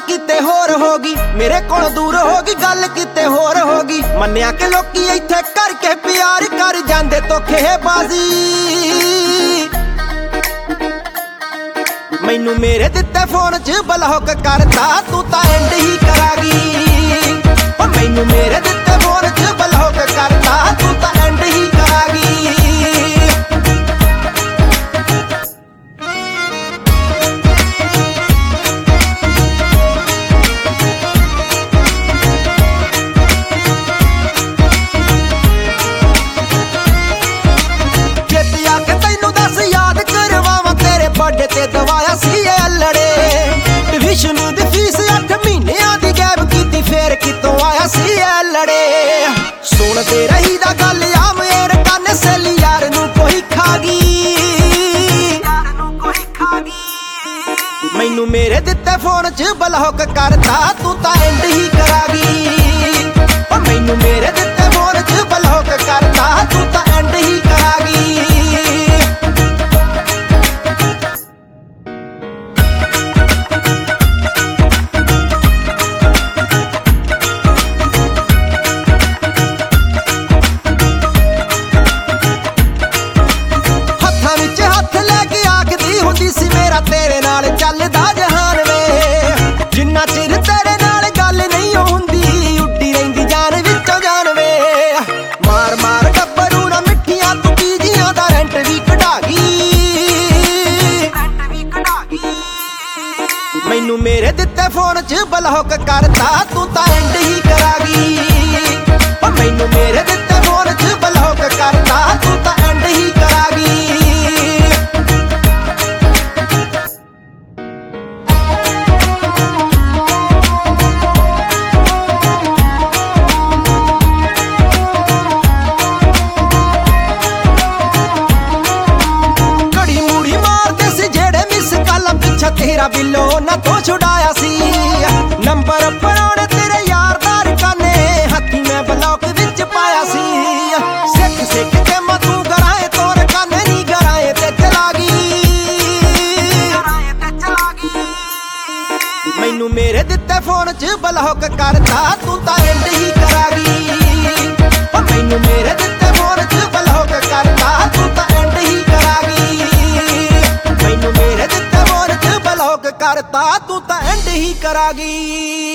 किते होर होगी, मेरे कोल दूर होगी गल किते होर होगी। मन्निया के लोकी इत्थे करके प्यार कर जांदे धोखेबाजी। मैनू मेरे दिते फोन च ब्लॉक करता तू तां एंड ही करागी। ओ मैनू मेरे दिते फोन च ब्लॉक करता तू तां एंड ही करागी। बर्थडे ते दवाया सी लड़े ट्यूशन दी फीस 8 महीनियां दी गैप कीती फिर कितों आया सी लड़े। सुनते रही दा गल आ मेरे काने सहेली यार नू कोई खागी। मैनू मेरे दिते फोन च ब्लॉक करता तू तां एंड ही करागी। ओ मैनू मेरे दिते फोन च ब्लॉक करता तू तां एंड ही करागी। मेरा तेरे नाल चलदा जहान वे, जिन्ना चिर तेरे नाल गल नहीं हुंदी उड्डी रहिंदी जान विचों जान वे। मार मार टब्बरू ना मिठियां तू पीजियां दा रेंट भी कढागी। मैनू मेरे दिते फोन च ब्लॉक करता तू तां एंड ही करागी। ओ मैनू मेरे दिते फोन च ब्लॉक करता तू तां एंड ही करागी। तेरा बिलो ना तो छुड़ाया सी नंबर पराने तेरे यार दार काने हथी में ब्लॉक विच पाया सी। सिख सिख के मधु गराए तोर काने नहीं गराए ते चलागी। मैनू मेरे दिते फोन च ब्लॉक करता तू तां एंड ही करागी। ओ मैनू मेरे दिते फोन च ब्लॉक करता तू तां एंड ही करागी। मैनू मेरे दिते फोन च ब्लॉक करता तू तां एंड ही करागी।